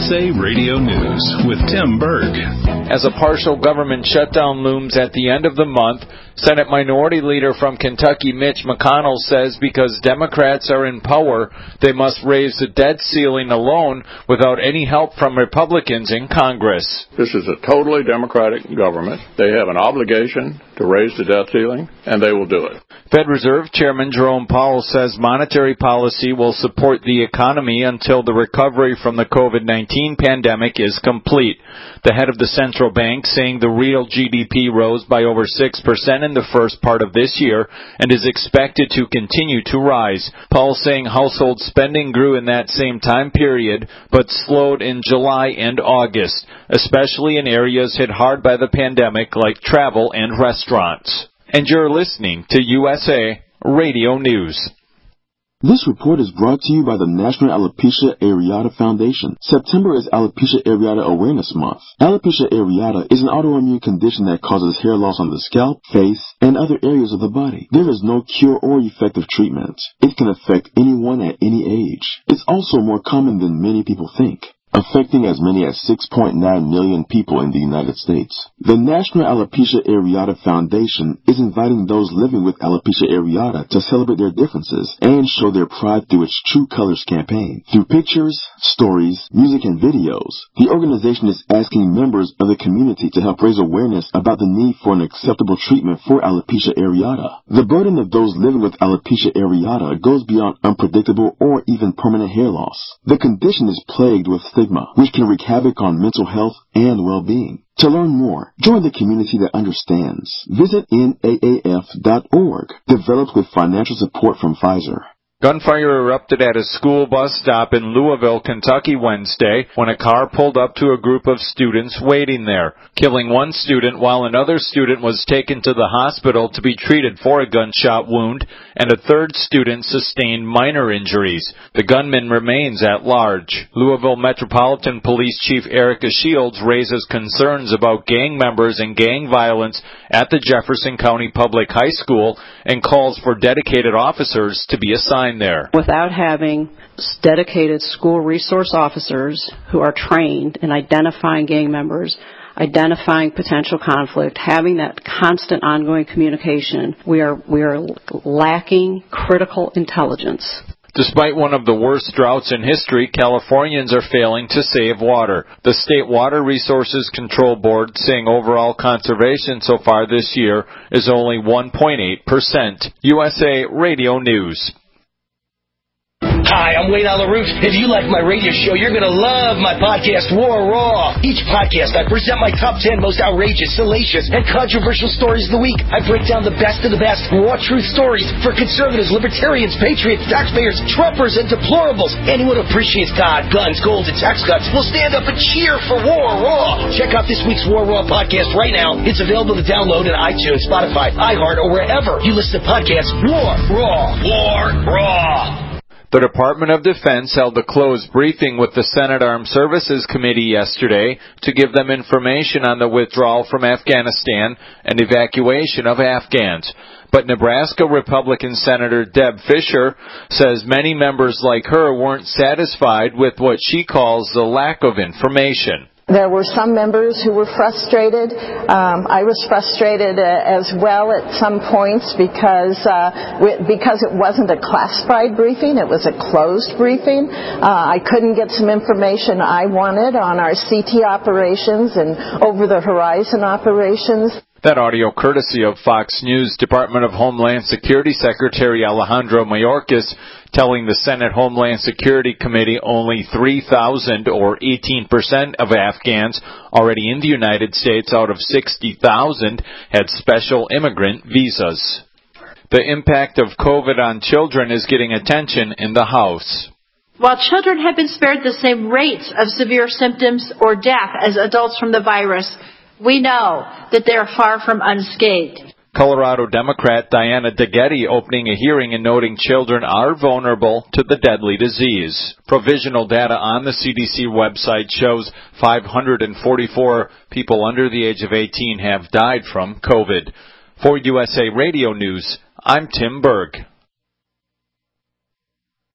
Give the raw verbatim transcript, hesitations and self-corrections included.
S A Radio News with Tim Berg. As a partial government shutdown looms at the end of the month, Senate Minority Leader from Kentucky Mitch McConnell says because Democrats are in power, they must raise the debt ceiling alone without any help from Republicans in Congress. This is a totally Democratic government. They have an obligation to raise the debt ceiling, and they will do it. Fed Reserve Chairman Jerome Powell says monetary policy will support the economy until the recovery from the COVID nineteen pandemic is complete. The head of the central bank saying the real G D P rose by over six percent in the first part of this year and is expected to continue to rise. Powell saying household spending grew in that same time period, but slowed in July and August, especially in areas hit hard by the pandemic like travel and restaurants. And you're listening to U S A Radio News. This report is brought to you by the National Alopecia Areata Foundation. September is Alopecia Areata Awareness Month. Alopecia areata is an autoimmune condition that causes hair loss on the scalp, face, and other areas of the body. There is no cure or effective treatment. It can affect anyone at any age. It's also more common than many people think, affecting as many as six point nine million people in the United States. The National Alopecia Areata Foundation is inviting those living with alopecia areata to celebrate their differences and show their pride through its True Colors campaign. Through pictures, stories, music, and videos, the organization is asking members of the community to help raise awareness about the need for an acceptable treatment for alopecia areata. The burden of those living with alopecia areata goes beyond unpredictable or even permanent hair loss. The condition is plagued with stigma, which can wreak havoc on mental health and well-being. To learn more, join the community that understands. Visit N A A F dot org, developed with financial support from Pfizer. Gunfire erupted at a school bus stop in Louisville, Kentucky Wednesday when a car pulled up to a group of students waiting there, killing one student while another student was taken to the hospital to be treated for a gunshot wound, and a third student sustained minor injuries. The gunman remains at large. Louisville Metropolitan Police Chief Erica Shields raises concerns about gang members and gang violence at the Jefferson County Public High School and calls for dedicated officers to be assigned there. Without having dedicated school resource officers who are trained in identifying gang members, identifying potential conflict, having that constant ongoing communication, we are we are lacking critical intelligence. Despite one of the worst droughts in history, Californians are failing to save water. The State Water Resources Control Board saying overall conservation so far this year is only one point eight percent. U S A Radio News. Hi, I'm Wayne Alaroot. If you like my radio show, you're going to love my podcast, War Raw. Each podcast, I present my top ten most outrageous, salacious, and controversial stories of the week. I break down the best of the best raw truth stories for conservatives, libertarians, patriots, taxpayers, Trumpers, and deplorables. Anyone who appreciates God, guns, gold, and tax cuts will stand up and cheer for War Raw. Check out this week's War Raw podcast right now. It's available to download on iTunes, Spotify, iHeart, or wherever you listen to podcasts. War Raw. War Raw. The Department of Defense held a closed briefing with the Senate Armed Services Committee yesterday to give them information on the withdrawal from Afghanistan and evacuation of Afghans. But Nebraska Republican Senator Deb Fischer says many members like her weren't satisfied with what she calls the lack of information. There were some members who were frustrated. Um, I was frustrated uh, as well at some points because uh, we, because it wasn't a classified briefing, it was a closed briefing. Uh, I couldn't get some information I wanted on our C T operations and over-the-horizon operations. That audio courtesy of Fox News. Department of Homeland Security Secretary Alejandro Mayorkas telling the Senate Homeland Security Committee only three thousand or eighteen percent of Afghans already in the United States out of sixty thousand had special immigrant visas. The impact of COVID on children is getting attention in the House. While children have been spared the same rates of severe symptoms or death as adults from the virus, we know that they are far from unscathed. Colorado Democrat Diana DeGetti opening a hearing and noting children are vulnerable to the deadly disease. Provisional data on the C D C website shows five hundred forty-four people under the age of eighteen have died from COVID. For U S A Radio News, I'm Tim Berg.